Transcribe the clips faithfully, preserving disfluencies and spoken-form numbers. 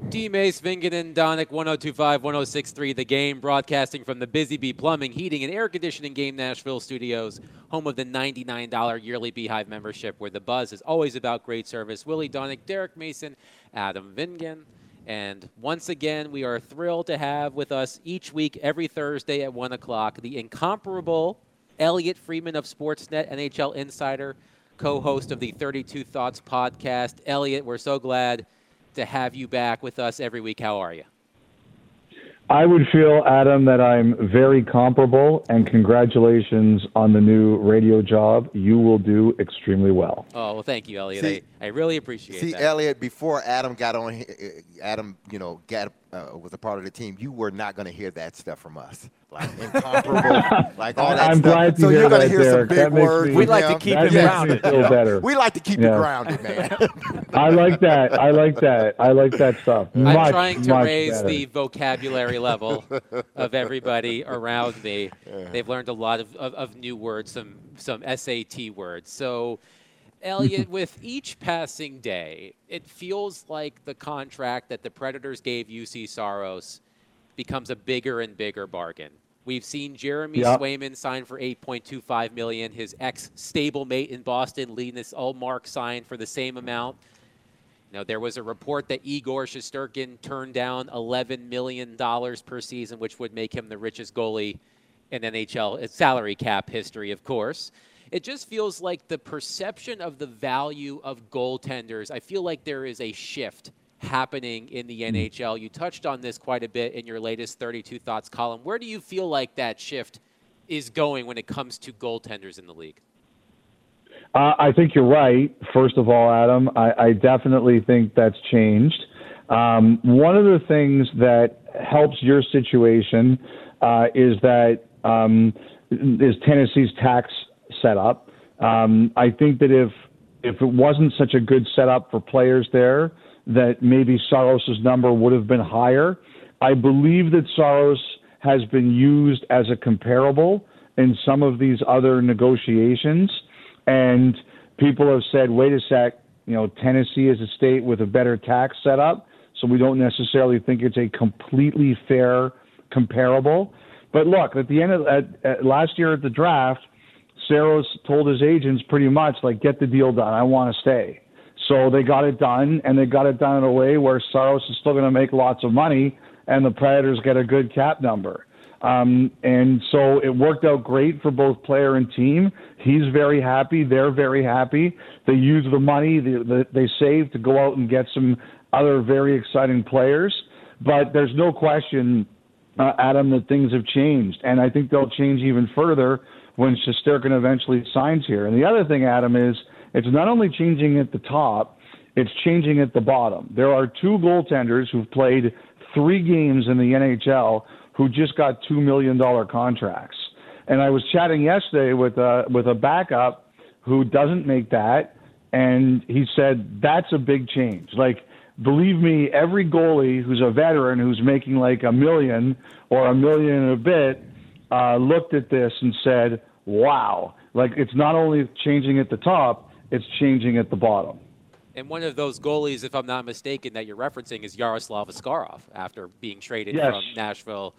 D-Mace, Vinginen, Donick, one oh two point five, one oh six point three The Game, broadcasting from the Busy Bee Plumbing, Heating, and Air Conditioning Game Nashville studios, home of the ninety-nine dollars yearly Beehive membership, where the buzz is always about great service. Willie Donick, Derek Mason, Adam Vingen. And once again, we are thrilled to have with us each week, every Thursday at one o'clock, the incomparable Elliot Freeman of Sportsnet, N H L insider, co-host of the thirty-two Thoughts podcast. Elliot, we're so glad to have you back with us every week. How are you? I would feel, Adam, that I'm very comparable, and congratulations on the new radio job. You will do extremely well. Oh, well, thank you, Elliot. See, I, I really appreciate see, that. See, Elliot, before Adam got on, Adam, you know, got uh, was a part of the team, you were not going to hear that stuff from us. Like incomparable, like all that I'm stuff. glad to so hear you're going to that, hear Derek. some big words. We'd like him. to keep that it makes grounded. me feel better. We like to keep yeah. you grounded, man. I like that. I like that. I like that stuff. I'm much, trying to much raise better. the vocabulary level of everybody around me. They've learned a lot of, of, of new words, some some S A T words. So, Elliot, with each passing day, it feels like the contract that the Predators gave U C Saros becomes a bigger and bigger bargain. We've seen Jeremy yep. Swayman sign for eight point two five million dollars. His ex-stablemate in Boston, Linus Ullmark, signed for the same amount. Now, there was a report that Igor Shesterkin turned down eleven million dollars per season, which would make him the richest goalie in N H L salary cap history, of course. It just feels like the perception of the value of goaltenders, I feel like there is a shift happening in the N H L. You touched on this quite a bit in your latest thirty-two Thoughts column. Where do you feel like that shift is going when it comes to goaltenders in the league? Uh, I think you're right. First of all, Adam, I, I definitely think that's changed. Um, one of the things that helps your situation uh, is that um, is Tennessee's tax setup. Um, I think that if if it wasn't such a good setup for players there, that maybe Saros' number would have been higher. I believe that Saros has been used as a comparable in some of these other negotiations. And people have said, wait a sec, you know, Tennessee is a state with a better tax setup, so we don't necessarily think it's a completely fair comparable. But look, at the end of at, at last year at the draft, Saros told his agents pretty much, like, get the deal done. I want to stay. So they got it done, and they got it done in a way where Saros is still going to make lots of money, and the Predators get a good cap number. Um, and so it worked out great for both player and team. He's very happy. They're very happy. They use the money they, they saved to go out and get some other very exciting players. But there's no question, uh, Adam, that things have changed. And I think they'll change even further when Shesterkin eventually signs here. And the other thing, Adam, is it's not only changing at the top, it's changing at the bottom. There are two goaltenders who've played three games in the N H L who just got two million dollars contracts. And I was chatting yesterday with a, with a backup who doesn't make that, and he said that's a big change. Like, believe me, every goalie who's a veteran who's making like a million or a million and a bit uh, looked at this and said, wow. Like, it's not only changing at the top, it's changing at the bottom. And one of those goalies, if I'm not mistaken, that you're referencing is Yaroslav Askarov after being traded yes. from Nashville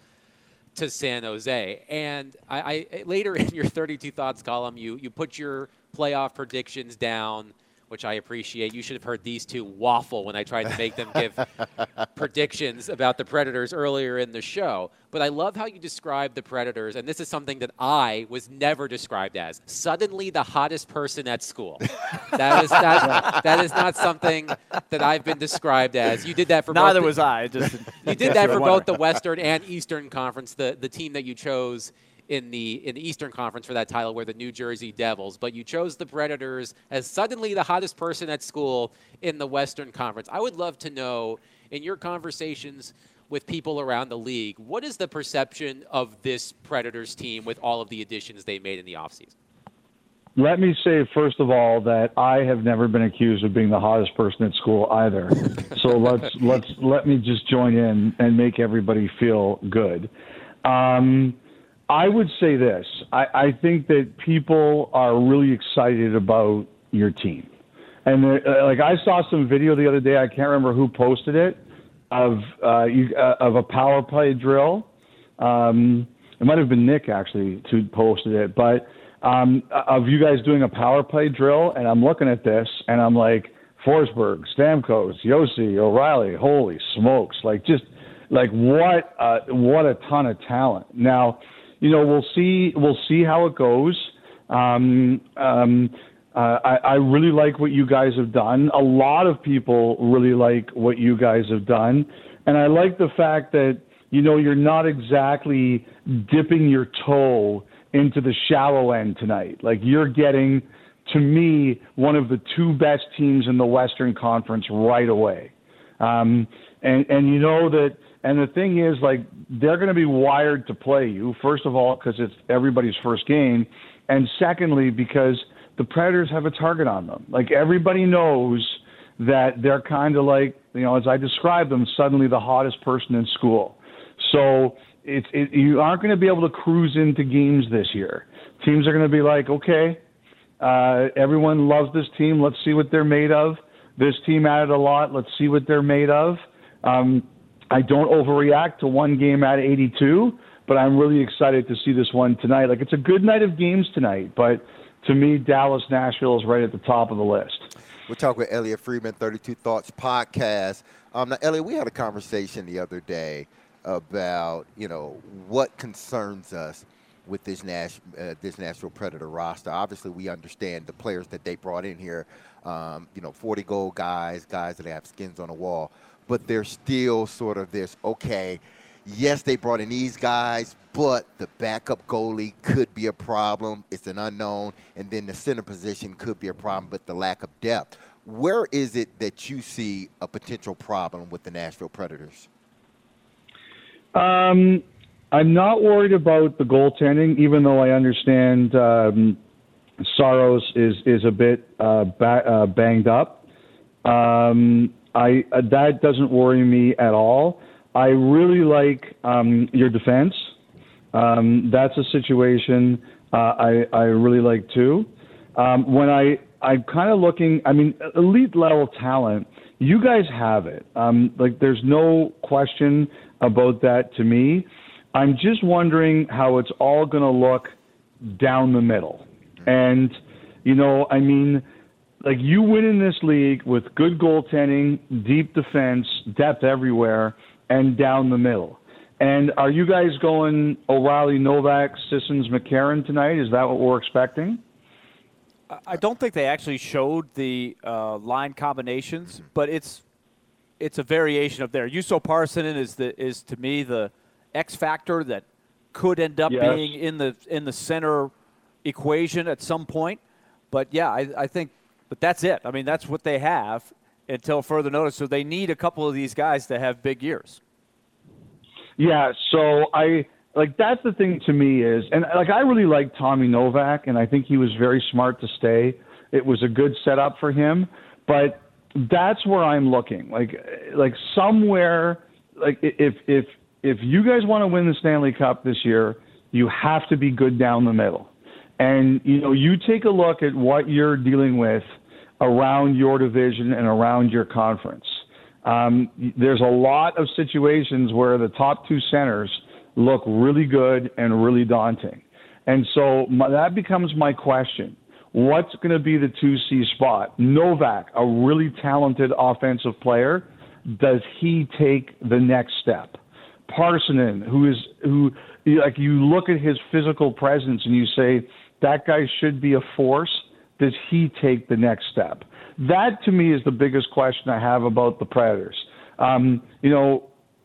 to San Jose. And I, I later in your thirty-two Thoughts column, you you put your playoff predictions down, which I appreciate. You should have heard these two waffle when I tried to make them give predictions about the Predators earlier in the show. But I love how you describe the Predators, and this is something that I was never described as. Suddenly the hottest person at school. That is that, that is not something that I've been described as. You did that for Neither both was the, I. Just you did that for both the Western and Eastern Conference, the, the team that you chose in the in the Eastern Conference for that title were the New Jersey Devils, but you chose the Predators as suddenly the hottest person at school in the Western Conference. I would love to know, in your conversations with people around the league, what is the perception of this Predators team with all of the additions they made in the offseason? Let me say, first of all, that I have never been accused of being the hottest person at school either. So let's let's let me just join in and make everybody feel good. Um, I would say this. I, I think that people are really excited about your team. And uh, like I saw some video the other day, I can't remember who posted it, of uh, you, uh, of a power play drill. Um, it might have been Nick actually who posted it, but um, of you guys doing a power play drill, and I'm looking at this, and I'm like, Forsberg, Stamkos, Yossi, O'Reilly, holy smokes! Like just like what uh, what a ton of talent. Now, you know, we'll see we'll see how it goes. Um, um, uh, I, I really like what you guys have done. A lot of people really like what you guys have done, and I like the fact that, you know, you're not exactly dipping your toe into the shallow end tonight. Like, you're getting, to me, one of the two best teams in the Western Conference right away. Um, and, and you know that, and the thing is, like, they're going to be wired to play you, first of all, because it's everybody's first game, and secondly, because the Predators have a target on them. Like, everybody knows that they're kind of like, you know, as I described them, suddenly the hottest person in school. So it's it, you aren't going to be able to cruise into games this year. Teams are going to be like, okay, uh, everyone loves this team. Let's see what they're made of. This team added a lot. Let's see what they're made of. Um, I don't overreact to one game out of eighty-two, but I'm really excited to see this one tonight. Like, it's a good night of games tonight, but to me, Dallas, Nashville is right at the top of the list. We'll talk with Elliot Friedman, thirty-two Thoughts podcast. Um, now, Elliot, we had a conversation the other day about, you know, what concerns us with this Nash, uh, this Nashville Predator roster. Obviously, we understand the players that they brought in here, um, you know, forty-goal guys, guys that have skins on the wall. But there's still sort of this, okay, yes, they brought in these guys, but the backup goalie could be a problem. It's an unknown. And then the center position could be a problem, but the lack of depth. Where is it that you see a potential problem with the Nashville Predators? Um, I'm not worried about the goaltending, even though I understand um, Saros is is a bit uh, ba- uh, banged up. Um, I uh, that doesn't worry me at all. I really like um, your defense. Um, that's a situation uh, I I really like too. Um, when I I'm kind of looking, I mean, elite level talent. You guys have it. Um, like, there's no question about that to me. I'm just wondering how it's all going to look down the middle. And, you know, I mean, like, you win in this league with good goaltending, deep defense, depth everywhere, and down the middle. And are you guys going O'Reilly, Novak, Sissons, McCarron tonight? Is that what we're expecting? I don't think they actually showed the uh, line combinations, but it's it's a variation of there. Juuso Parssinen is the is to me the X factor that could end up yes. being in the in the center equation at some point. But yeah, I, I think, but that's it. I mean, that's what they have until further notice. So they need a couple of these guys to have big years. Yeah. So I. Like, that's the thing to me is, and like, I really like Tommy Novak, and I think he was very smart to stay. It was a good setup for him, but that's where I'm looking. Like, like somewhere, like if if if you guys want to win the Stanley Cup this year, you have to be good down the middle. And you know, you take a look at what you're dealing with around your division and around your conference. Um, there's a lot of situations where the top two centers look really good and really daunting. And so my, that becomes my question. What's going to be the two C spot? Novak, a really talented offensive player, does he take the next step? Parssinen, who is who like you look at his physical presence and you say that guy should be a force, does he take the next step? That to me is the biggest question I have about the Predators. Um, you know,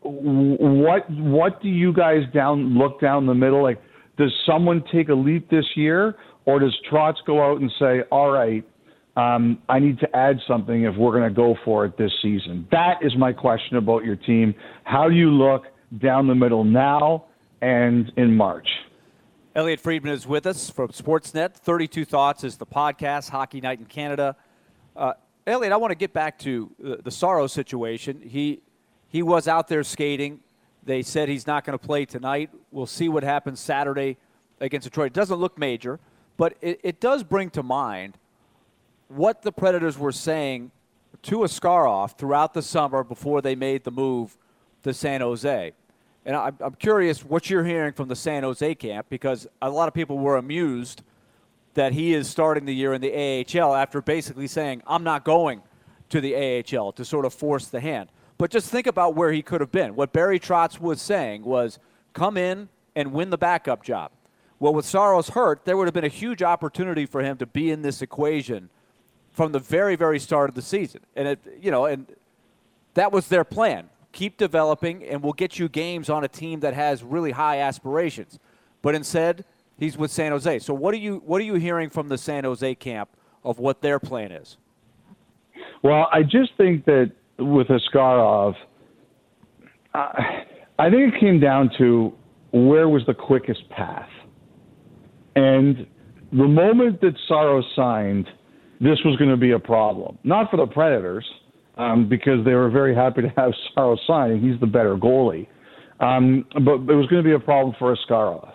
What what do you guys down look down the middle? Like, does someone take a leap this year, or does Trotz go out and say, all right, um, I need to add something if we're going to go for it this season? That is my question about your team. How do you look down the middle now and in March? Elliot Friedman is with us from Sportsnet. thirty-two Thoughts is the podcast, Hockey Night in Canada. Uh, Elliot, I want to get back to the, the Saros situation. He He was out there skating. They said he's not going to play tonight. We'll see what happens Saturday against Detroit. It doesn't look major, but it, it does bring to mind what the Predators were saying to Askarov throughout the summer before they made the move to San Jose. And I'm, I'm curious what you're hearing from the San Jose camp, because a lot of people were amused that he is starting the year in the A H L after basically saying, I'm not going to the A H L, to sort of force the hand. But just think about where he could have been. What Barry Trotz was saying was, come in and win the backup job. Well, with Saros hurt, there would have been a huge opportunity for him to be in this equation from the very, very start of the season. And, it, you know, and that was their plan. Keep developing, and we'll get you games on a team that has really high aspirations. But instead, he's with San Jose. So what are you what are you hearing from the San Jose camp of what their plan is? Well, I just think that with Askarov, uh, I think it came down to where was the quickest path. And the moment that Saros signed, this was going to be a problem. Not for the Predators, um, because they were very happy to have Saros sign, and he's the better goalie. Um, but it was going to be a problem for Askarov.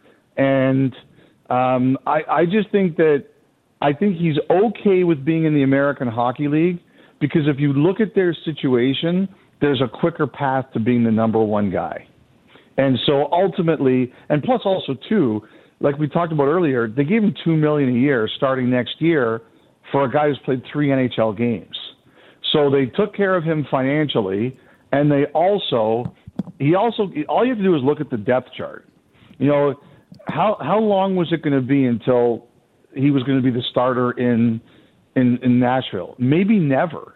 And um, I, I just think that I think he's okay with being in the American Hockey League, because if you look at their situation, there's a quicker path to being the number one guy. And so ultimately, and plus also too, like we talked about earlier, they gave him two million dollars a year starting next year for a guy who's played three N H L games. So they took care of him financially, and they also, he also, all you have to do is look at the depth chart. You know, how how long was it going to be until he was going to be the starter in in, in Nashville? Maybe never.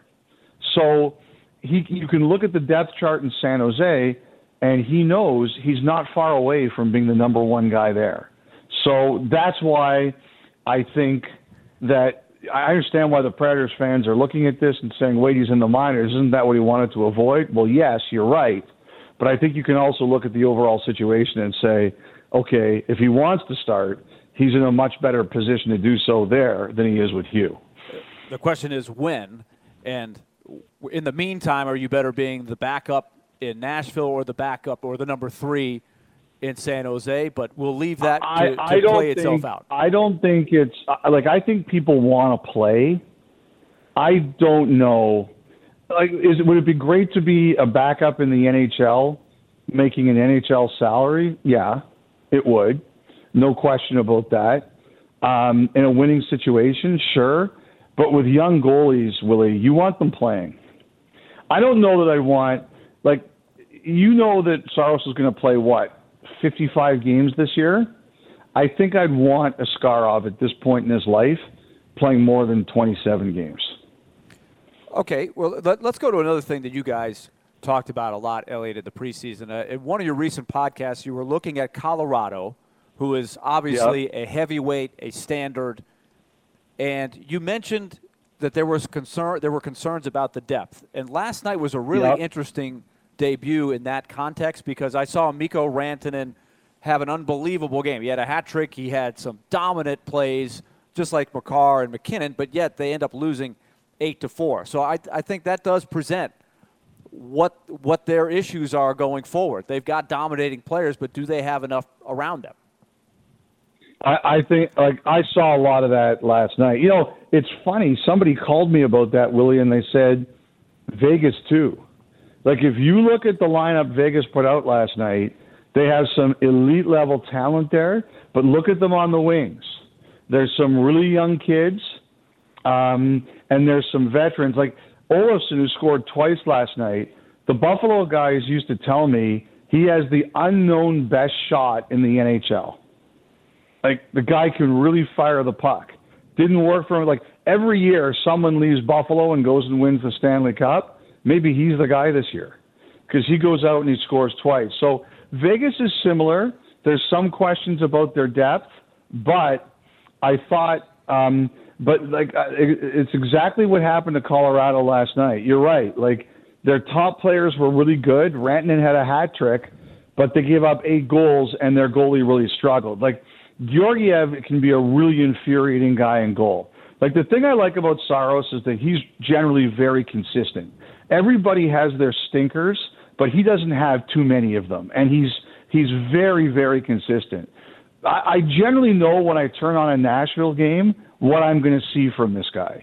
So he, you can look at the depth chart in San Jose, and he knows he's not far away from being the number one guy there. So that's why I think that I understand why the Predators fans are looking at this and saying, wait, he's in the minors. Isn't that what he wanted to avoid? Well, yes, you're right. But I think you can also look at the overall situation and say, okay, if he wants to start, he's in a much better position to do so there than he is with Hugh. The question is when, and in the meantime, are you better being the backup in Nashville or the backup or the number three in San Jose? But we'll leave that to, I, to I don't play think, itself out. I don't think it's – like, I think people want to play. I don't know. Like, is would it be great to be a backup in the N H L making an N H L salary? Yeah, it would. No question about that. Um, in a winning situation, sure. But with young goalies, Willie, you want them playing. I don't know that I want – like, you know that Saros is going to play, what, fifty-five games this year? I think I'd want Askarov at this point in his life playing more than twenty-seven games. Okay, well, let, let's go to another thing that you guys talked about a lot, Elliot, in the preseason. Uh, in one of your recent podcasts, you were looking at Colorado, who is obviously yep. a heavyweight, a standard, and you mentioned that there was concern, there were concerns about the depth. And last night was a really yep. interesting debut in that context, because I saw Mikko Rantanen have an unbelievable game. He had a hat trick. He had some dominant plays, just like Makar and McKinnon, but yet they end up losing eight to four. So I, I think that does present what what their issues are going forward. They've got dominating players, but do they have enough around them? I, I think, like, I saw a lot of that last night. You know, it's funny. Somebody called me about that, Willie, and they said Vegas too. Like, if you look at the lineup Vegas put out last night, they have some elite level talent there, but look at them on the wings. There's some really young kids. Um, and there's some veterans like Olofsson, who scored twice last night. The Buffalo guys used to tell me he has the unknown best shot in the N H L. Like, the guy can really fire the puck. Didn't work for him. Like, every year someone leaves Buffalo and goes and wins the Stanley Cup. Maybe he's the guy this year, because he goes out and he scores twice. So Vegas is similar. There's some questions about their depth, but I thought um, – But, like, it's exactly what happened to Colorado last night. You're right. Like, their top players were really good. Rantanen had a hat trick, but they gave up eight goals, and their goalie really struggled. Like, Georgiev can be a really infuriating guy in goal. Like, the thing I like about Saros is that he's generally very consistent. Everybody has their stinkers, but he doesn't have too many of them, and he's he's very, very consistent. I, I generally know when I turn on a Nashville game what I'm going to see from this guy.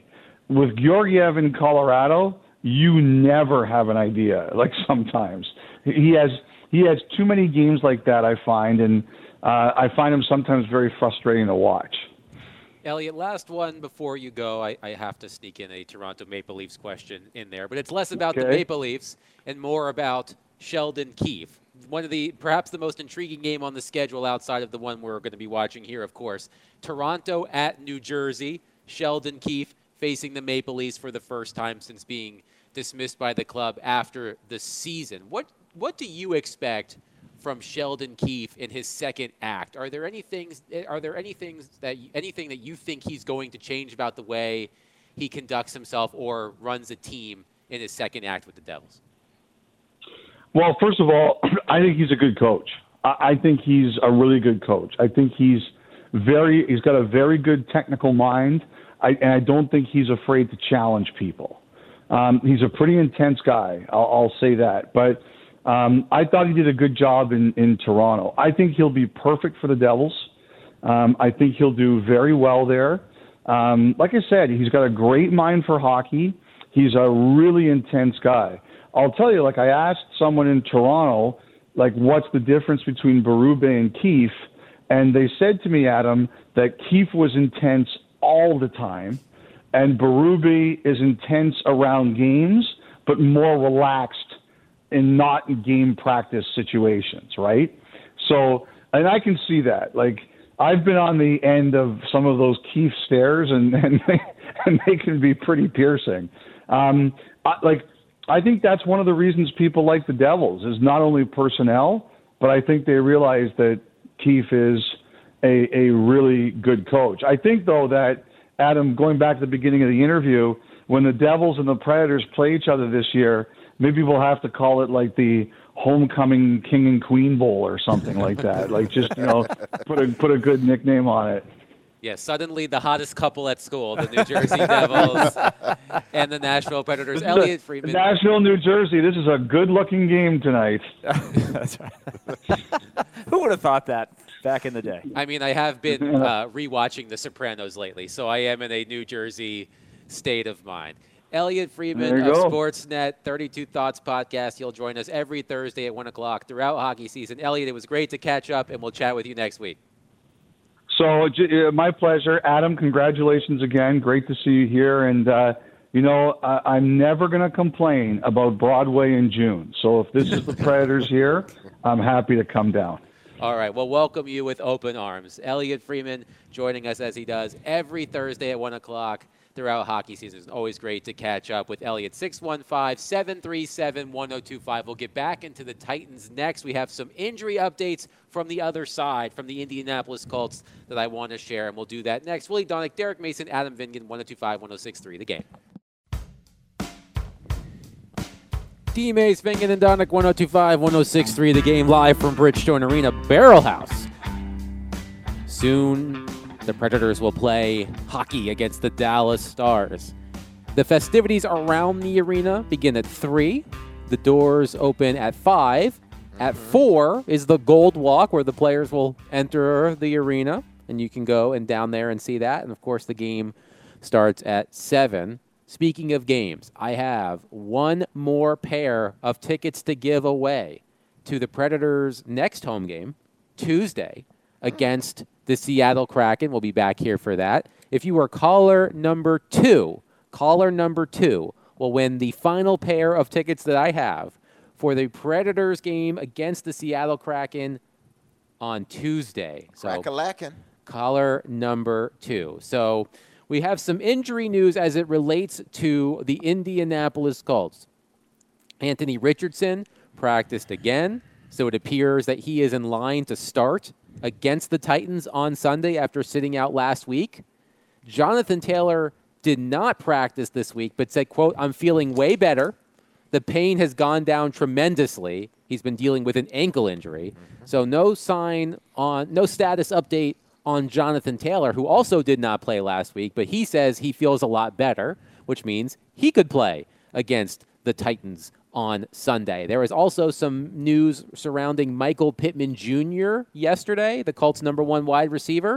with Georgiev in Colorado, you never have an idea. Like sometimes he has he has too many games like that, I find, and uh, I find him sometimes very frustrating to watch. Elliot, last one before you go. I, I have to sneak in a Toronto Maple Leafs question in there, but it's less about Okay. the Maple Leafs and more about Sheldon Keefe. One of the, perhaps the most intriguing game on the schedule outside of the one we're going to be watching here, of course. Toronto at New Jersey. Sheldon Keefe facing the Maple Leafs for the first time since being dismissed by the club after the season. What, what do you expect from Sheldon Keefe in his second act? Are there any things? Are there any things that anything that you think he's going to change about the way he conducts himself or runs a team in his second act with the Devils? Well, first of all, I think he's a good coach. I, I think he's a really good coach. I think he's very. He's got a very good technical mind, I, and I don't think he's afraid to challenge people. Um, he's a pretty intense guy. I'll, I'll say that, but. Um, I thought he did a good job in, in Toronto. I think he'll be perfect for the Devils. Um, I think he'll do very well there. Um, like I said, he's got a great mind for hockey. He's a really intense guy. I'll tell you, like I asked someone in Toronto, like what's the difference between Berube and Keefe? And they said to me, Adam, that Keefe was intense all the time, and Berube is intense around games, but more relaxed in not in game practice situations, right? So, and I can see that. Like, I've been on the end of some of those Keefe stares, and and they, and they can be pretty piercing. Um, I, like, I think that's one of the reasons people like the Devils is not only personnel, but I think they realize that Keefe is a, a really good coach. I think, though, that, Adam, going back to the beginning of the interview, when the Devils and the Predators play each other this year, maybe we'll have to call it like the Homecoming King and Queen Bowl or something like that. Like just, you know, put a put a good nickname on it. Yeah, suddenly the hottest couple at school, the New Jersey Devils and the Nashville Predators. Elliot Friedman. Nashville, New Jersey. This is a good-looking game tonight. That's right. Who would have thought that back in the day? I mean, I have been uh, rewatching The Sopranos lately, so I am in a New Jersey state of mind. Elliot Friedman of go. Sportsnet, thirty-two Thoughts podcast. He'll join us every Thursday at one o'clock throughout hockey season. Elliot, it was great to catch up, and we'll chat with you next week. So, uh, my pleasure. Adam, congratulations again. Great to see you here. And, uh, you know, I- I'm never going to complain about Broadway in June. So if this is the Predators here, I'm happy to come down. All right, well, welcome you with open arms. Elliot Friedman joining us as he does every Thursday at one o'clock throughout hockey season. It's always great to catch up with Elliot. six one five, seven three seven, one oh two five. We'll get back into the Titans next. We have some injury updates from the other side, from the Indianapolis Colts, that I want to share, and we'll do that next. Willie Donick, Derek Mason, Adam Vingan, one oh two five, one oh six three, The Game. D. Mace, Vingan, and Donick, one oh two five, one oh six three, The Game, live from Bridgestone Arena, Barrel House. Soon, the Predators will play hockey against the Dallas Stars. The festivities around the arena begin at three. The doors open at five. At four is the Gold Walk, where the players will enter the arena, and you can go and down there and see that. And, of course, the game starts at seven. Speaking of games, I have one more pair of tickets to give away to the Predators' next home game, Tuesday, against the Seattle Kraken. We'll be back here for that. If you are caller number two, caller number two will win the final pair of tickets that I have for the Predators game against the Seattle Kraken on Tuesday. So, Crack-a-lackin'. caller number two. So we have some injury news as it relates to the Indianapolis Colts. Anthony Richardson practiced again, so it appears that he is in line to start against the Titans on Sunday after sitting out last week. Jonathan Taylor did not practice this week, but said, quote, "I'm feeling way better. The pain has gone down tremendously." He's been dealing with an ankle injury. So no sign on, no status update on Jonathan Taylor, who also did not play last week, but he says he feels a lot better, which means he could play against the Titans on Sunday. There is also some news surrounding Michael Pittman Junior yesterday, the Colts' number one wide receiver.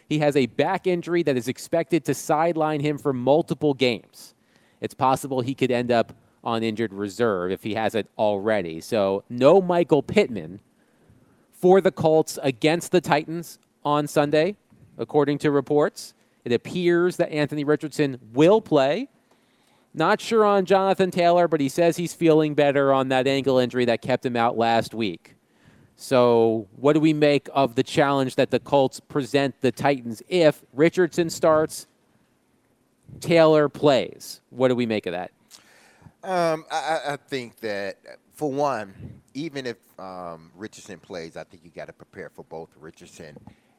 he has a back injury that is expected to sideline him for multiple games. It's possible he could end up on injured reserve if he hasn't already. So no Michael Pittman for the Colts against the Titans on Sunday, according to reports. It appears that Anthony Richardson will play. Not sure on Jonathan Taylor, but he says he's feeling better on that ankle injury that kept him out last week. So what do we make of the challenge that the Colts present the Titans if Richardson starts, Taylor plays? What do we make of that? Um, I, I think that, for one, even if um, Richardson plays, I think you got to prepare for both Richardson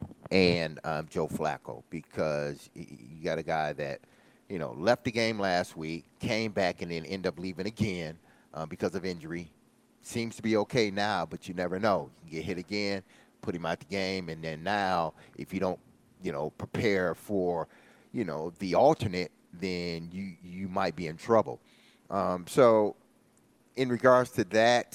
and um, Joe Flacco, because you got a guy that, you know, left the game last week, came back, and then ended up leaving again uh, because of injury. Seems to be okay now, but you never know. You can get hit again, put him out the game, and then now if you don't, you know, prepare for, you know, the alternate, then you, you might be in trouble. Um, so in regards to that,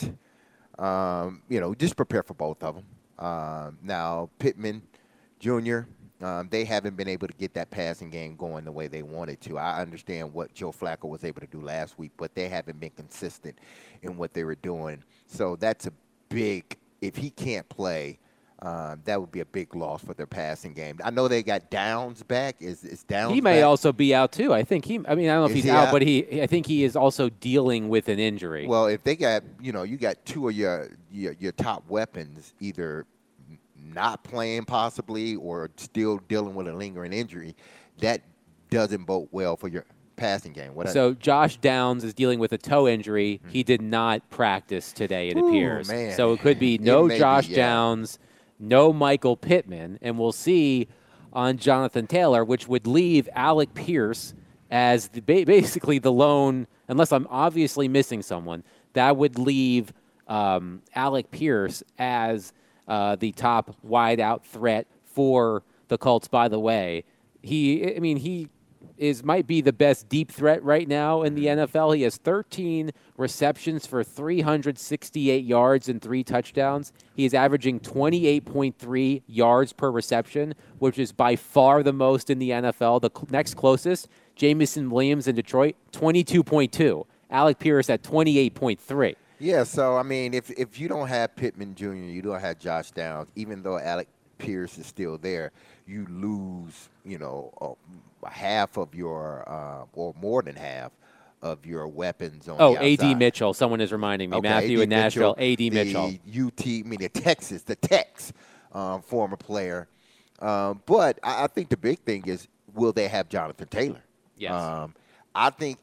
um, you know, just prepare for both of them. Um, now, Pittman Junior, um, they haven't been able to get that passing game going the way they wanted to. I understand what Joe Flacco was able to do last week, but they haven't been consistent in what they were doing. So that's a big, if he can't play, um, that would be a big loss for their passing game. I know they got Downs back. Is, is Downs He may back? also be out, too. I think he, I mean, I don't know if Is he's he out, out? but he, I think he is also dealing with an injury. Well, if they got, you know, you got two of your your, your top weapons either not playing possibly or still dealing with a lingering injury, that doesn't bode well for your passing game. What So Josh Downs is dealing with a toe injury. Mm-hmm. He did not practice today, it Ooh, appears. man. So it could be no may Josh be, yeah. Downs, no Michael Pittman, and we'll see on Jonathan Taylor, which would leave Alec Pierce as the, basically the lone, unless I'm obviously missing someone, that would leave um, Alec Pierce as uh, the top wide-out threat for the Colts, by the way. He, I mean, he is might be the best deep threat right now in the N F L. He has thirteen receptions for three hundred sixty-eight yards and three touchdowns. He is averaging twenty-eight point three yards per reception, which is by far the most in the N F L. The cl- next closest, Jamison Williams in Detroit, twenty-two point two. Alec Pierce at twenty-eight point three. Yeah, so, I mean, if if you don't have Pittman Junior, you don't have Josh Downs, even though Alec Pierce is still there, you lose, you know, uh, half of your, uh, or more than half of your weapons on Oh, the A D outside. Mitchell. Someone is reminding me. Okay, Matthew A D in Nashville. A D the Mitchell. U T, I mean, the Texas, the Tex um, former player. Um, but I, I think the big thing is, will they have Jonathan Taylor? Yes. Um, I think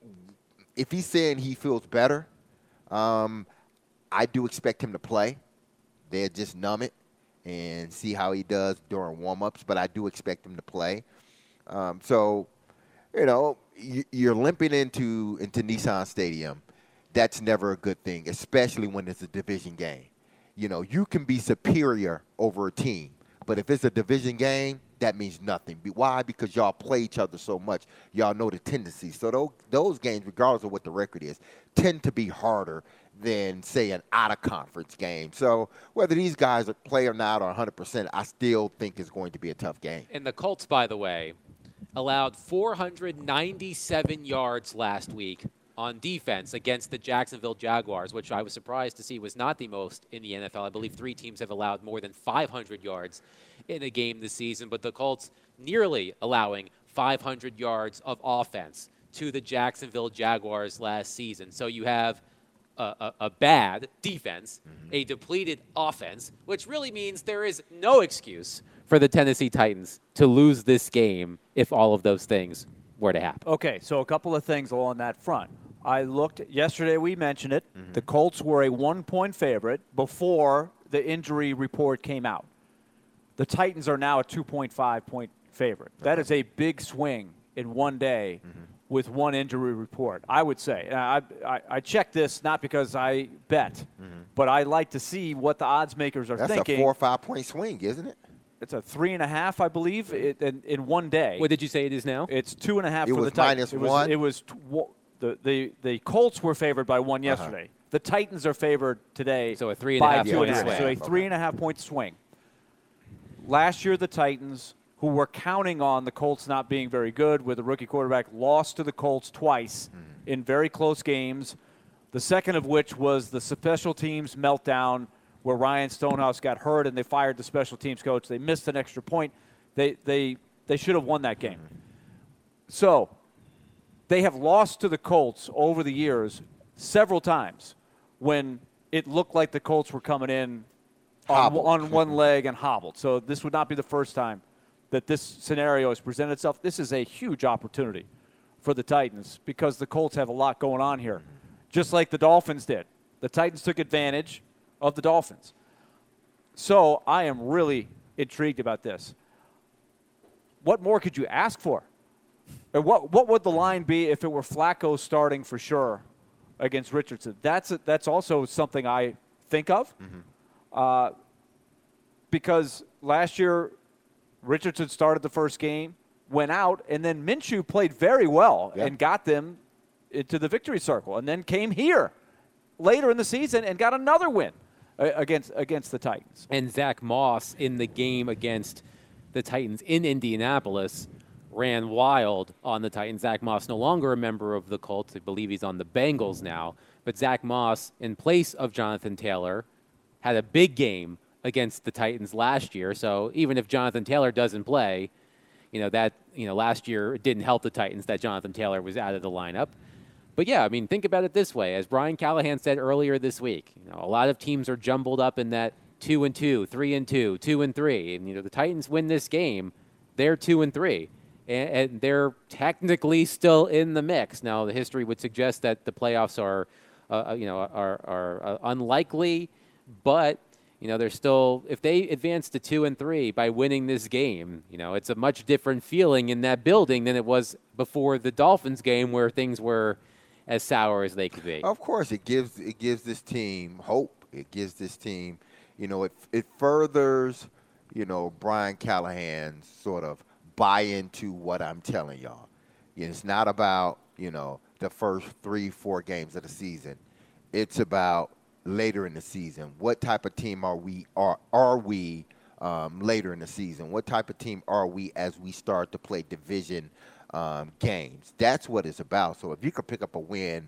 if he's saying he feels better, um, I do expect him to play. They'll just numb it and see how he does during warm-ups, but I do expect him to play. Um, so, you know, you, you're limping into, into Nissan Stadium. That's never a good thing, especially when it's a division game. You know, you can be superior over a team, but if it's a division game, that means nothing. Be- Why? Because y'all play each other so much. Y'all know the tendencies. So those, those games, regardless of what the record is, tend to be harder than, say, an out-of-conference game. So whether these guys are play or not or one hundred percent, I still think it's going to be a tough game. And the Colts, by the way, allowed four hundred ninety-seven yards last week on defense against the Jacksonville Jaguars, which I was surprised to see was not the most in the N F L. I believe three teams have allowed more than five hundred yards in a game this season, but the Colts nearly allowing five hundred yards of offense to the Jacksonville Jaguars last season. So you have a, a, a bad defense, mm-hmm. a depleted offense, which really means there is no excuse for the Tennessee Titans to lose this game if all of those things were to happen. Okay, so a couple of things along that front. I looked yesterday, we mentioned it. Mm-hmm. The Colts were a one-point favorite before the injury report came out. The Titans are now a two point five point favorite. Okay. That is a big swing in one day mm-hmm. with one injury report, I would say. I, I, I checked this not because I bet, mm-hmm. but I like to see what the odds makers are That's thinking. That's a four or five-point swing, isn't it? It's a three and a half, I believe, it, in, in one day. What did you say it is now? It's two and a half it for was the Titans. Minus it was one? It was tw- the, the the Colts were favored by one yesterday. Uh-huh. The Titans are favored today. So a three and a by half two and a half. swing. So a three and a half point swing. Last year, the Titans who were counting on the Colts not being very good with a rookie quarterback, lost to the Colts twice mm. in very close games, the second of which was the special teams meltdown where Ryan Stonehouse got hurt and they fired the special teams coach. They missed an extra point. They, they, they should have won that game. Mm. So they have lost to the Colts over the years several times when it looked like the Colts were coming in on, on one leg and hobbled. So this would not be the first time that this scenario has presented itself. This is a huge opportunity for the Titans because the Colts have a lot going on here, just like the Dolphins did. The Titans took advantage of the Dolphins. So I am really intrigued about this. What more could you ask for? Or what what would the line be if it were Flacco starting for sure against Richardson? That's a, that's also something I think of mm-hmm. uh, because last year Richardson started the first game, went out, and then Minshew played very well yeah. and got them into the victory circle, and then came here later in the season and got another win against against the Titans. And Zach Moss in the game against the Titans in Indianapolis ran wild on the Titans. Zach Moss no longer a member of the Colts. I believe he's on the Bengals now. But Zach Moss, in place of Jonathan Taylor, had a big game against the Titans last year. So even if Jonathan Taylor doesn't play, you know, that, you know, last year it didn't help the Titans that Jonathan Taylor was out of the lineup. But yeah, I mean, think about it this way. As Brian Callahan said earlier this week, you know, a lot of teams are jumbled up in that two and two, three and two, two and three. And, you know, the Titans win this game, they're two and three. And, and they're technically still in the mix. Now, the history would suggest that the playoffs are, uh, you know, are, are uh, unlikely, but you know, they're still, if they advance to two and three by winning this game, you know, it's a much different feeling in that building than it was before the Dolphins game where things were as sour as they could be. Of course, it gives it gives this team hope. It gives this team, you know, it it furthers, you know, Brian Callahan's sort of buy into what I'm telling y'all. You know, it's not about, you know, the first three, four games of the season. It's about later in the season. What type of team are we are are we um, later in the season? What type of team are we as we start to play division um, games? That's what it's about. So if you could pick up a win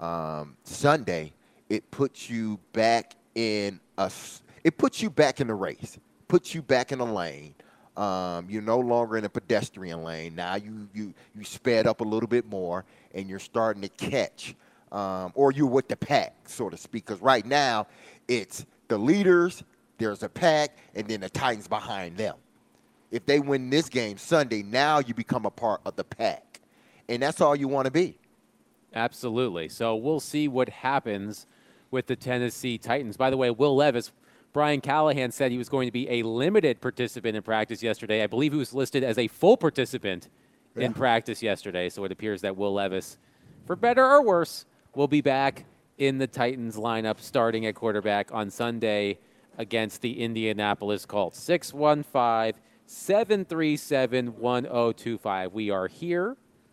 um, Sunday, it puts you back in a it puts you back in the race, puts you back in the lane. Um, you're no longer in a pedestrian lane. Now you you you sped up a little bit more, and you're starting to catch. Um, or you're with the pack, so to speak. Because right now, it's the leaders, there's a pack, and then the Titans behind them. If they win this game Sunday, now you become a part of the pack. And that's all you want to be. Absolutely. So we'll see what happens with the Tennessee Titans. By the way, Will Levis, Brian Callahan said he was going to be a limited participant in practice yesterday. I believe he was listed as a full participant yeah. in practice yesterday. So it appears that Will Levis, for better or worse, will be back in the Titans lineup starting at quarterback on Sunday against the Indianapolis Colts. six one five, seven three seven, one oh two five. We are here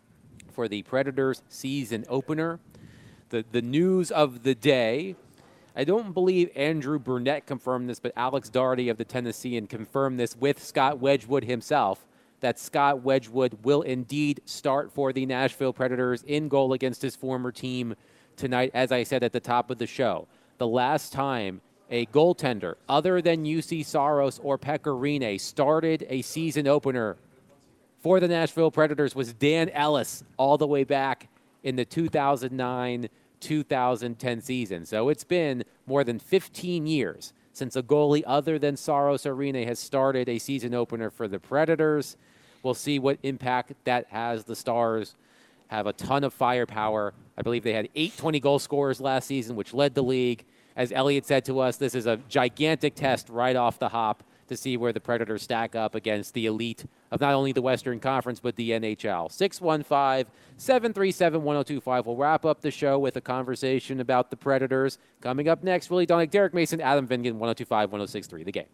for the Predators season opener. The, the news of the day, I don't believe Andrew Burnett confirmed this, but Alex Daugherty of the Tennessean confirmed this with Scott Wedgwood himself, that Scott Wedgwood will indeed start for the Nashville Predators in goal against his former team tonight, as I said at the top of the show. The last time a goaltender other than U C Saros or Pekka Rinne started a season opener for the Nashville Predators was Dan Ellis all the way back in the two thousand nine two thousand ten season. So it's been more than fifteen years since a goalie other than Saros or Rinne has started a season opener for the Predators. We'll see what impact that has. The Stars have a ton of firepower. I believe they had eight twenty-goal scorers last season, which led the league. As Elliott said to us, this is a gigantic test right off the hop to see where the Predators stack up against the elite of not only the Western Conference, but the N H L. six one five, seven three seven, one oh two five. We'll wrap up the show with a conversation about the Predators. Coming up next, Willie Donick, Derek Mason, Adam Vingan, one oh two five, one oh six three, The Game.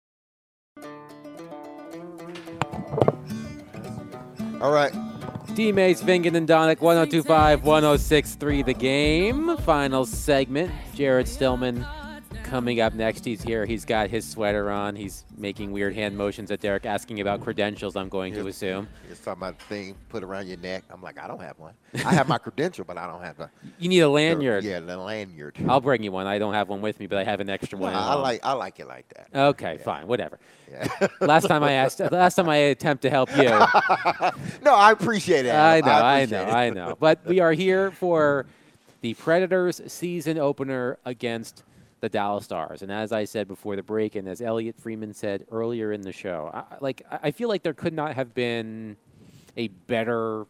All right. D-Mace, Vingan, and Donick, one oh two five, one oh six three, The Game. Final segment. Jared Stillman Coming up next, he's here. He's got his sweater on. He's making weird hand motions at Derek, asking about credentials, I'm going to assume. You're talking about the thing put around your neck. I'm like, I don't have one. I have my credential, but I don't have the. You need a lanyard. Yeah, the lanyard. I'll bring you one. I don't have one with me, but I have an extra one. No, at I home. like I like it like that. Okay, Yeah. fine, whatever. Yeah. Last time I asked, last time I attempt to help you. No, I appreciate it. I Adam. know, I, appreciate know, it. I know. But we are here for the Predators season opener against the Dallas Stars. And as I said before the break, and as Elliot Freeman said earlier in the show, I, like I feel like there could not have been a better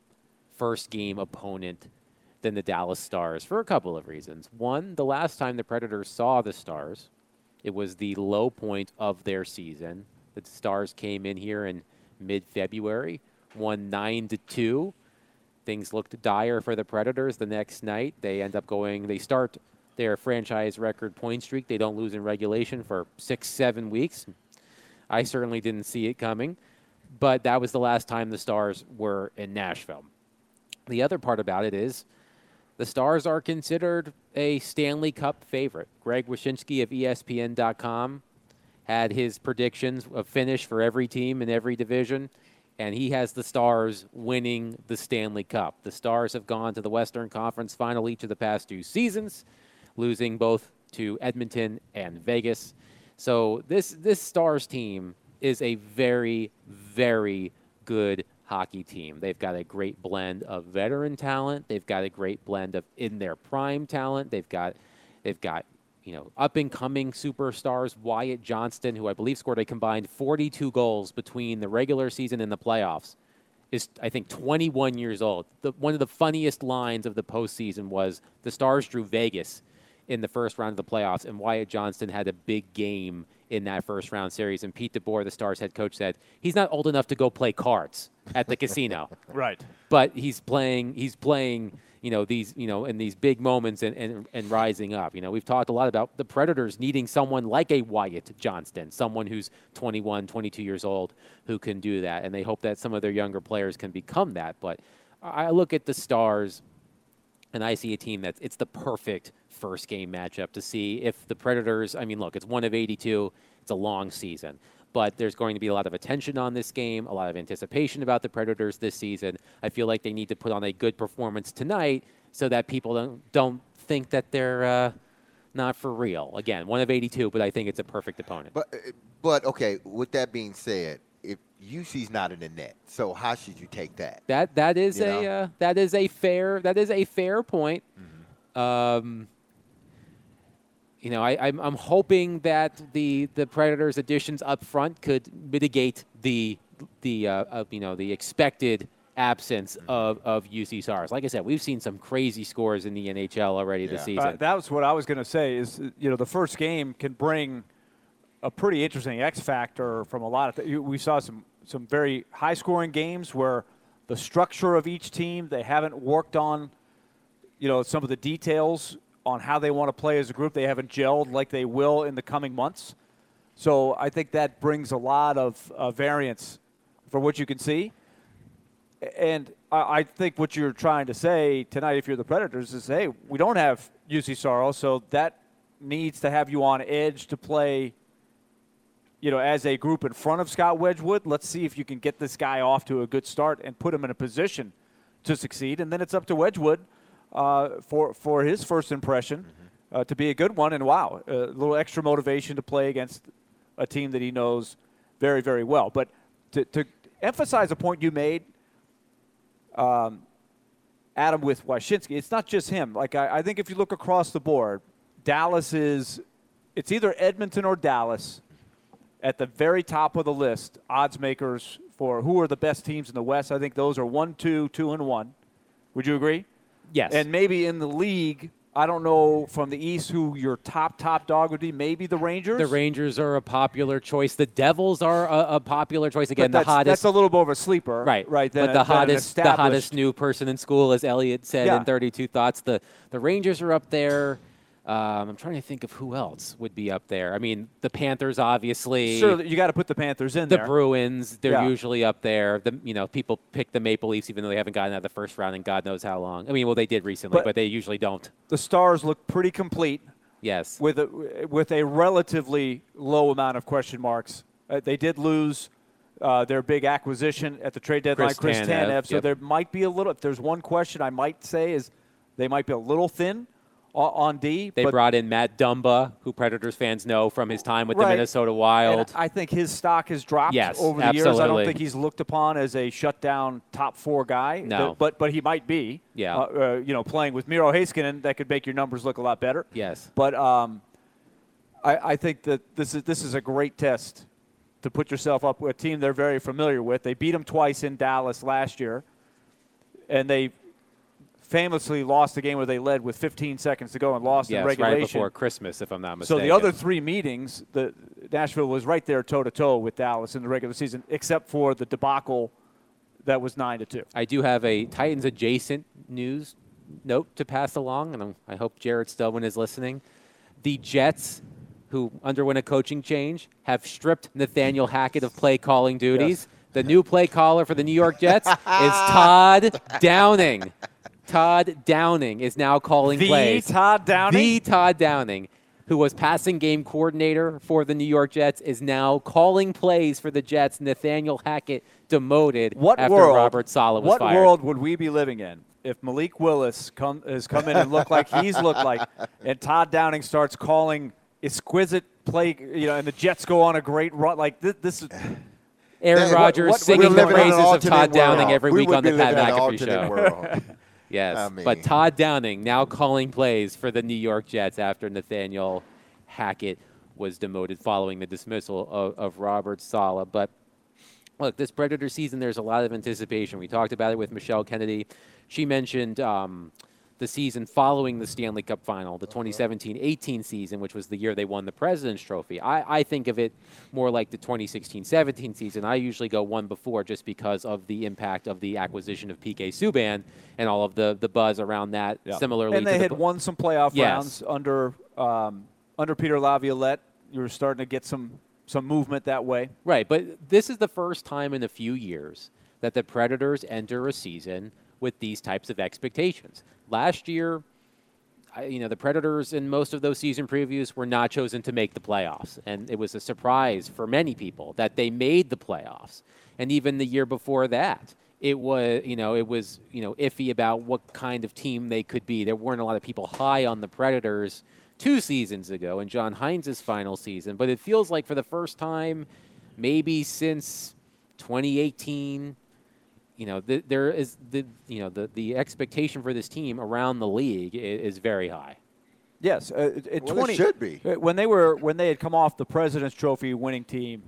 first game opponent than the Dallas Stars for a couple of reasons. One, the last time the Predators saw the Stars, it was the low point of their season. The Stars came in here in mid-February, won nine to two. Things looked dire for the Predators the next night. They end up going, they start their franchise record point streak. They don't lose in regulation for six, seven weeks. I certainly didn't see it coming, but that was the last time the Stars were in Nashville. The other part about it is the Stars are considered a Stanley Cup favorite. Greg Wyshynski of E S P N dot com had his predictions of finish for every team in every division, and he has the Stars winning the Stanley Cup. The Stars have gone to the Western Conference Final each of the past two seasons, losing both to Edmonton and Vegas. So this this Stars team is a very, very good hockey team. They've got a great blend of veteran talent. They've got a great blend of in their prime talent. They've got they've got you know up and coming superstars. Wyatt Johnston, who I believe scored a combined forty-two goals between the regular season and the playoffs, is I think twenty-one years old. The, one of the funniest lines of the postseason was the Stars drew Vegas in the first round of the playoffs, and Wyatt Johnston had a big game in that first round series. And Pete DeBoer, the Stars head coach, said he's not old enough to go play cards at the casino, Right. but he's playing. He's playing. You know these. You know in these big moments and, and and rising up. You know we've talked a lot about the Predators needing someone like a Wyatt Johnston, someone who's twenty-one, twenty-two years old who can do that, and they hope that some of their younger players can become that. But I look at the Stars, and I see a team that's it's the perfect first game matchup to see if the Predators, I mean, look, it's one of eighty-two. It's a long season. But there's going to be a lot of attention on this game, a lot of anticipation about the Predators this season. I feel like they need to put on a good performance tonight so that people don't don't think that they're uh, not for real. Again, one of eighty-two, but I think it's a perfect opponent. But but okay, with that being said, if U C's not in the net, so how should you take that? That that is You a know? uh, that is a fair that is a fair point. Mm-hmm. Um, You know, I, I'm, I'm hoping that the, the Predators' additions up front could mitigate the the uh, uh, you know the expected absence of, of U C Stars. Like I said, we've seen some crazy scores in the N H L already this Yeah. season. Uh, that was what I was going to say is, you know, the first game can bring a pretty interesting X factor from a lot of th- we saw some some very high scoring games where the structure of each team, they haven't worked on, you know, some of the details on how they want to play as a group. They haven't gelled like they will in the coming months. So I think that brings a lot of uh, variance for what you can see. And I, I think what you're trying to say tonight, if you're the Predators, is, hey, we don't have U C Saros, so that needs to have you on edge to play, you know, as a group in front of Scott Wedgwood. Let's see if you can get this guy off to a good start and put him in a position to succeed. And then it's up to Wedgwood uh, for, for his first impression uh, to be a good one. And, wow, a little extra motivation to play against a team that he knows very, very well. But to, to emphasize a point you made, um, Adam, with Wyshynski, it's not just him. Like, I, I think if you look across the board, Dallas is – it's either Edmonton or Dallas at the very top of the list, odds makers for who are the best teams in the West. I think those are one, two, two, and one. Would you agree? Yes. And maybe in the league, I don't know from the East who your top, top dog would be. Maybe the Rangers. The Rangers are a popular choice. The Devils are a, a popular choice. Again, But the that's, hottest. That's a little bit of a sleeper. Right, Right. But than the a- than an hottest, the hottest established- new person in school, as Elliot said Yeah. in thirty-two Thoughts, the the Rangers are up there. Um, I'm trying to think of who else would be up there. I mean, the Panthers, obviously. Sure, you got to put the Panthers in The there. Bruins, they're Yeah. usually up there. The you know people pick the Maple Leafs even though they haven't gotten out of the first round in God knows how long. I mean, well they did recently, But- but, they usually don't. The Stars look pretty complete Yes. with a with a relatively low amount of question marks. Uh, they did lose uh, their big acquisition at the trade deadline, Chris Chris Tanev, Tanev. So yep. there might be a little. If there's one question I might say is they might be a little thin on, on D. They but brought in Matt Dumba, who Predators fans know from his time with Right. the Minnesota Wild. And I think his stock has dropped Yes, over the years. I don't absolutely. think he's looked upon as a shutdown top four guy. No. but but he might be. Yeah. Uh, uh, you know, playing with Miro Heiskanen, that could make your numbers look a lot better. Yes. But um, I, I think that this is this is a great test to put yourself up with a team they're very familiar with. They beat them twice in Dallas last year, and they famously lost the game where they led with fifteen seconds to go and lost Yes, in regulation. right before Christmas, if I'm not So mistaken. the other three meetings, the Nashville was right there toe-to-toe with Dallas in the regular season, except for the debacle that was nine to two. I do have a Titans adjacent news note to pass along, and I'm, I hope Jared Stillman is listening. The Jets, who underwent a coaching change, have stripped Nathaniel Hackett of play calling duties. Yes. The new play caller for the New York Jets is Todd Downing. Todd Downing is now calling The plays. Todd Downing? The Todd Downing, who was passing game coordinator for the New York Jets, is now calling plays for the Jets. Nathaniel Hackett demoted What after world, Robert Saleh was what fired. world would we be living in if Malik Willis come, has come in and looked like he's looked like, and Todd Downing starts calling exquisite play, you know, and the Jets go on a great run? Like, this, this is Aaron What- Rodgers what- singing we're the living in an praises of alternate Todd Downing world. every We week would on the be Pat living in an McAfee alternate show. world. Yes, I mean- but Todd Downing now calling plays for the New York Jets after Nathaniel Hackett was demoted following the dismissal of, of Robert Saleh. But look, this Predator season, there's a lot of anticipation. We talked about it with Michelle Kennedy. She mentioned um, the season following the Stanley Cup final, the twenty seventeen eighteen season, which was the year they won the President's Trophy. I, I think of it more like the twenty sixteen seventeen season. I usually go one before just because of the impact of the acquisition of P K Subban and all of the, the buzz around that. Yeah. Similarly, and they to the had pl- won some playoff Yes. rounds under um, under Peter Laviolette. You were starting to get some some movement that way. Right, but this is the first time in a few years that the Predators enter a season with these types of expectations. Last year, I, you know, the Predators in most of those season previews were not chosen to make the playoffs, and it was a surprise for many people that they made the playoffs. And even the year before that, it was, you know, it was, you know, iffy about what kind of team they could be. There weren't a lot of people high on the Predators two seasons ago in John Hines' final season, but it feels like for the first time, maybe since twenty eighteen, you know, th- there is the, you know, the, the expectation for this team around the league is, is very high. Yes, uh, at Well, twenty it should be. uh, when they were when they had come off the President's Trophy winning team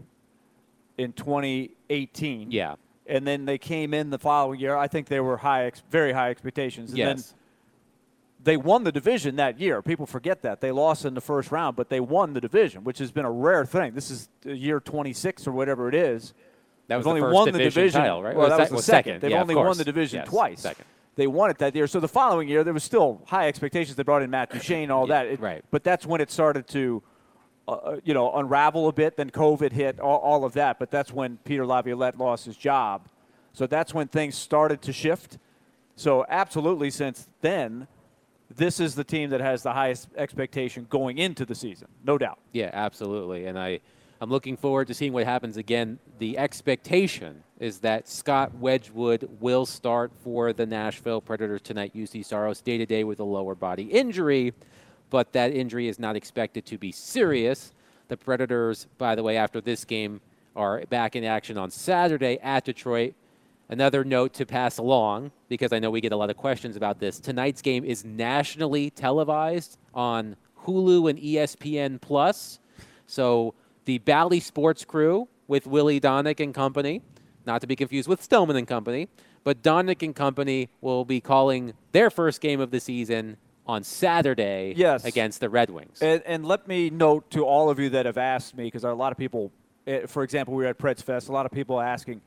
in twenty eighteen. Yeah. and then they came in the following year. I think they were high, ex- very high expectations. And Yes. then they won the division that year. People forget that. They lost in the first round, but they won the division, which has been a rare thing. This is year twenty-six or whatever it is. That was They've only the first won division, the division title, right? Well, Or that sec- was the well, second. They've Yeah, of only won course. the division Yes, twice. Second. They won it that year. So the following year, there was still high expectations. They brought in Matt Duchene, all Yeah, that. It- right. But that's when it started to, uh, you know, unravel a bit. Then COVID hit, all, all of that. But that's when Peter Laviolette lost his job. So that's when things started to shift. So absolutely, since then, this is the team that has the highest expectation going into the season, no doubt. Yeah, absolutely. And I, I'm looking forward to seeing what happens again. The expectation is that Scott Wedgwood will start for the Nashville Predators tonight. U C Saros day-to-day with a lower body injury, but that injury is not expected to be serious. The Predators, by the way, after this game, are back in action on Saturday at Detroit. Another note to pass along, because I know we get a lot of questions about this. Tonight's game is nationally televised on Hulu and E S P N Plus. So the Bally Sports Crew with Willie Donick and company, not to be confused with Stillman and company, but Donick and company will be calling their first game of the season on Saturday Yes. against the Red Wings. And, and let me note to all of you that have asked me, because a lot of people, eh, for example, we were at Preds Fest, a lot of people asking,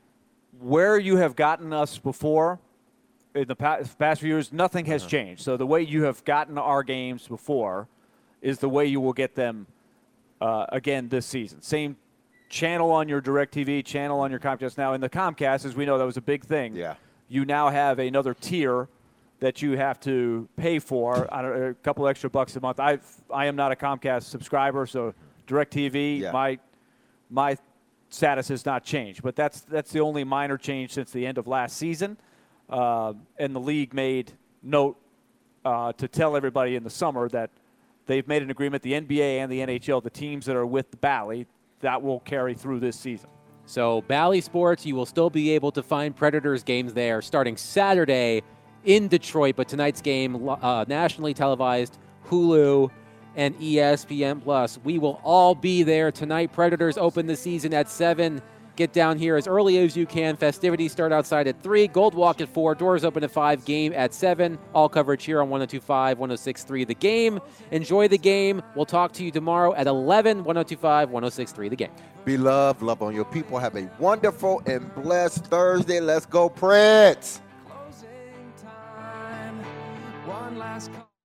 where you have gotten us before in the past, past few years, nothing has Uh-huh. changed. So the way you have gotten our games before is the way you will get them uh, again this season. Same channel on your DirecTV, channel on your Comcast. Now, in the Comcast, as we know, that was a big thing. Yeah. You now have another tier that you have to pay for, I don't know, a couple extra bucks a month. I I am not a Comcast subscriber, so DirecTV, Yeah. my my status has not changed. But that's that's the only minor change since the end of last season. Uh, and the league made note uh, to tell everybody in the summer that they've made an agreement, the N B A and the N H L, the teams that are with the Bally, that will carry through this season. So Bally Sports, you will still be able to find Predators games there starting Saturday in Detroit, but tonight's game uh, nationally televised, Hulu and E S P N Plus. We will all be there tonight. Predators open the season at seven. Get down here as early as you can. Festivities start outside at three. Gold Walk at four. Doors open at five. Game at seven. All coverage here on one oh two point five, one oh six point three The Game. Enjoy the game. We'll talk to you tomorrow at eleven, one oh two point five, one oh six point three The Game. Be loved, love on your people. Have a wonderful and blessed Thursday. Let's go, Prince. Closing time. One last call.